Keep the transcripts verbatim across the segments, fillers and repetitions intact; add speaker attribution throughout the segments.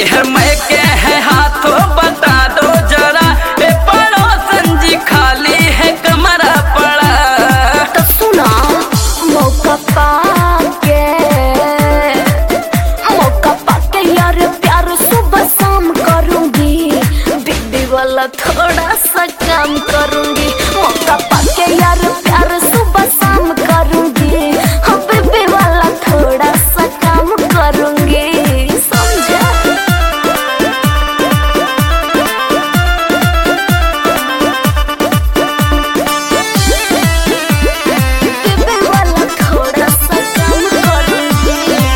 Speaker 1: मेहर मैं के है हाथों बता दो जरा, ए पड़ोसन जी खाली है कमरा पड़ा।
Speaker 2: तो सुना मौका पाके मौका पाके यार प्यार सुबह शाम करूंगी, बीबी वाला थोड़ा सा काम करूंगी। मौका पाके यार प्यार सुबह शाम करूंगी, हाँ बीबी वाला थोड़ा सा काम करूंगी, समझा? बीबी वाला थोड़ा सा काम करूंगी।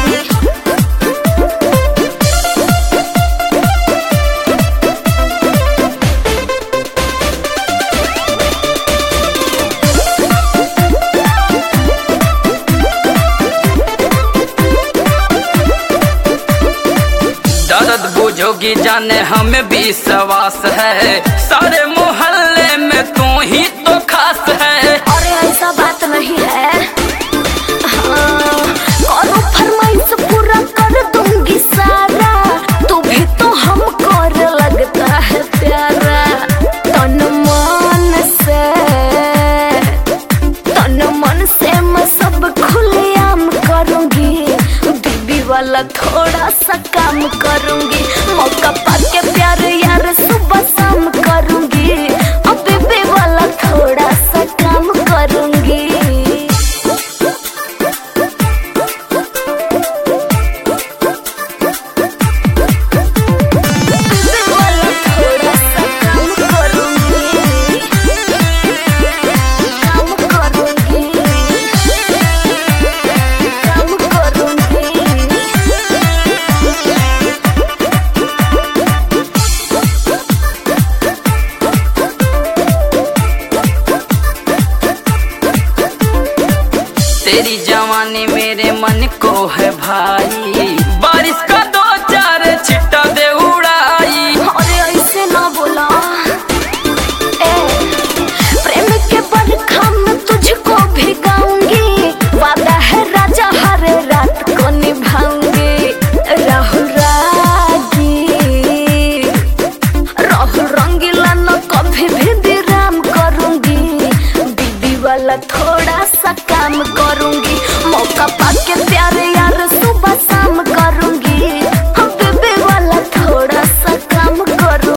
Speaker 1: दर्द बुझोगी जाने हमें विश्वास है, सारे मोहल्ले में तू ही तो खास है।
Speaker 2: अरे ऐसा बात नहीं है, हाँ, करो फरमाइश पूरा कर दूंगी सारा, तू भी तो हमको लगता है प्यारा। तन मन से तन मन से मैं सब खुलेआम करूंगी, बीबी वाला थोड़ा सा काम करूंगी। मौका पाके प्यार यार सुबह शाम करूंगी, अब बीबी वाला थोड़ा सा काम करूंगी। बीबी वाला थोड़ा सा काम करूंगी, काम करूंगी, काम करूंगी।
Speaker 1: तेरी जवानी मेरे मन को है भाई, बारिश का दो चार छिट्टा दे उड़ाई।
Speaker 2: अरे ऐसे ना बोला, ए प्रेम के बरखा में तुझको भिगाऊंगी, वादा है राजा हर रात को निभाऊंगी। राहुल रागी राहुल रंगीला न कभी भी विराम करूंगी, बीबी वाला थोड़ा